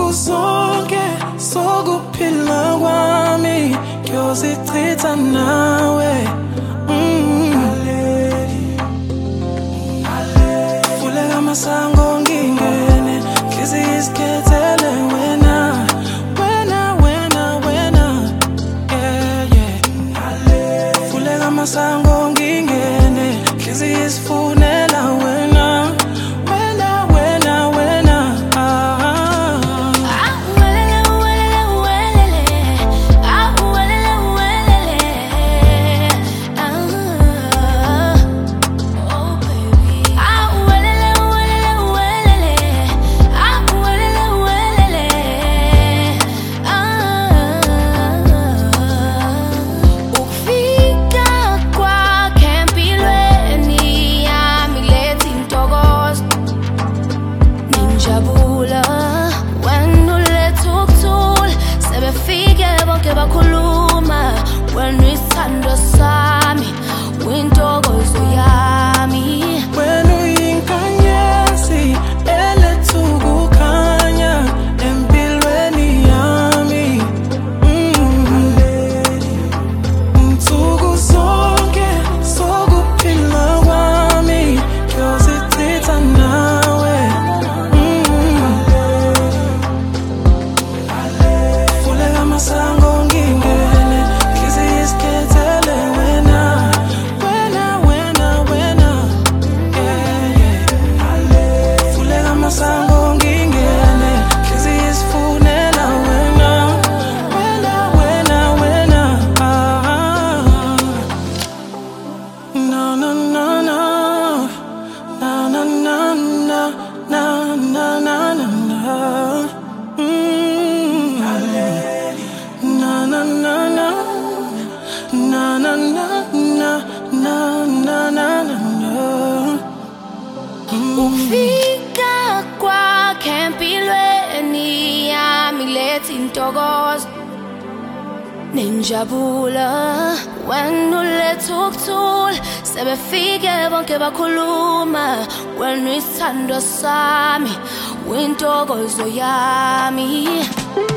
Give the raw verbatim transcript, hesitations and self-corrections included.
Nsuku zonke sokuphila kwami ngiyozichitha nawe. Vuleka amasango ngingene ngizikhethele wena, wena, wena, wena, yeah, yeah. Vuleka amasango ngingene ngizifunela wena, wena, wena, wena, ah. When we stand sami, wintokozo yami. When we inkanyezi, ele tukukhanya empilweni yami. Nsuku zonke sokuphila kwami ngiyozichitha nawe. Vuleka amasango ngingene ngizikhethele wena, wena, wena, wena, yeah, yeah. Vuleka amasango ngingene ngizifunela wena, wena, wena, wena, ah. Na na na na na na na na na na na na. Mm. Na na na na na na na na na na na na. Ufika kwakhe empilweni yami letha intokozo nenjabulo. When uletha ukuthula sebefike bonke bakhuluma. When isithando sami wintokozo yami.